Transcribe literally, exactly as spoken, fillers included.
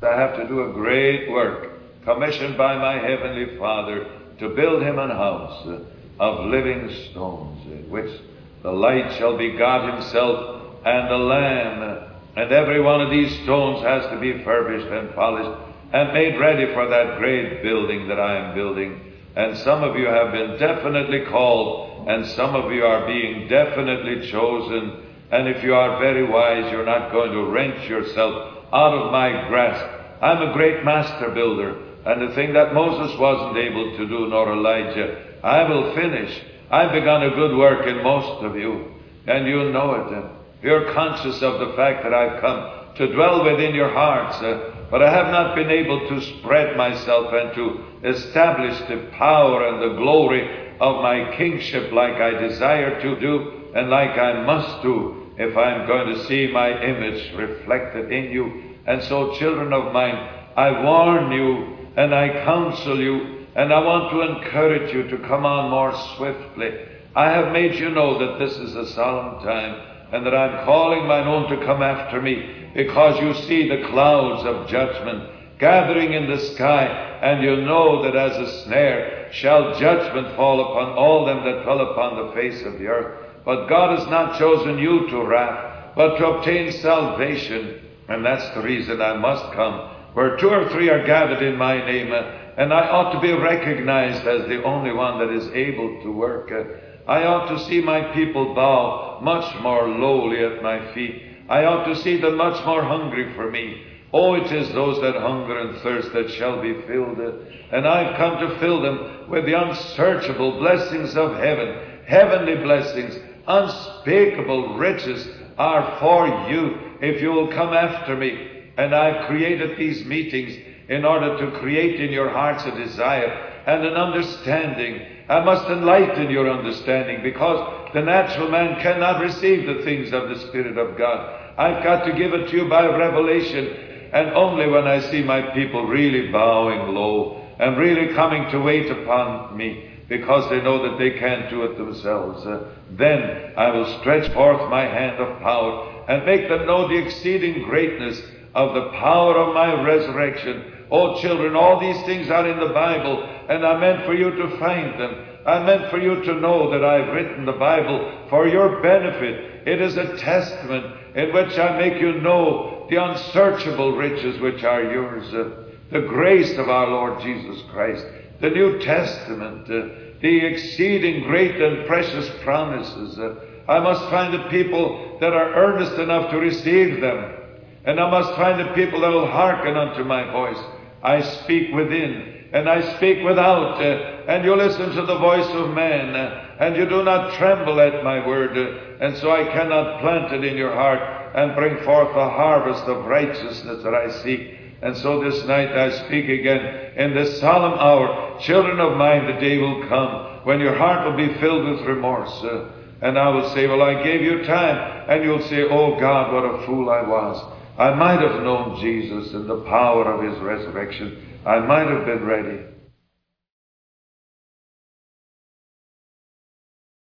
I have to do a great work, commissioned by my Heavenly Father, to build him an house of living stones, in which the light shall be God himself and the Lamb. And every one of these stones has to be furbished and polished and made ready for that great building that I am building. And some of you have been definitely called, and some of you are being definitely chosen. And if you are very wise, you're not going to wrench yourself out of my grasp. I'm a great master builder, and the thing that Moses wasn't able to do, nor Elijah, I will finish. I've begun a good work in most of you, and you know it. You're conscious of the fact that I've come to dwell within your hearts, uh, but I have not been able to spread myself and to establish the power and the glory of my kingship like I desire to do and like I must do if I'm going to see my image reflected in you. And so, children of mine, I warn you and I counsel you, and I want to encourage you to come on more swiftly. I have made you know that this is a solemn time, and that I'm calling mine own to come after me, because you see the clouds of judgment gathering in the sky, and you know that as a snare shall judgment fall upon all them that dwell upon the face of the earth. But God has not chosen you to wrath, but to obtain salvation. And that's the reason I must come. Where two or three are gathered in my name, uh, and I ought to be recognized as the only one that is able to work. Uh, I ought to see my people bow much more lowly at my feet. I ought to see them much more hungry for me. Oh, it is those that hunger and thirst that shall be filled. Uh, and I've come to fill them with the unsearchable blessings of heaven. Heavenly blessings, unspeakable riches are for you if you will come after me. And I've created these meetings in order to create in your hearts a desire and an understanding. I must enlighten your understanding, because the natural man cannot receive the things of the Spirit of God. I've got to give it to you by revelation, and only when I see my people really bowing low and really coming to wait upon me, because they know that they can't do it themselves, uh, then I will stretch forth my hand of power and make them know the exceeding greatness of the power of my resurrection. Oh, children, all these things are in the Bible, and I meant for you to find them. I meant for you to know that I've written the Bible for your benefit. It is a testament in which I make you know the unsearchable riches which are yours, uh, the grace of our Lord Jesus Christ, the New Testament, uh, the exceeding great and precious promises. Uh, I must find the people that are earnest enough to receive them. And I must find the people that will hearken unto my voice. I speak within, and I speak without, uh, and you listen to the voice of man, uh, and you do not tremble at my word. Uh, and so I cannot plant it in your heart and bring forth a harvest of righteousness that I seek. And so this night I speak again in this solemn hour. Children of mine, the day will come when your heart will be filled with remorse. Uh, and I will say, well, I gave you time. And you'll say, oh God, what a fool I was. I might have known Jesus and the power of his resurrection. I might have been ready.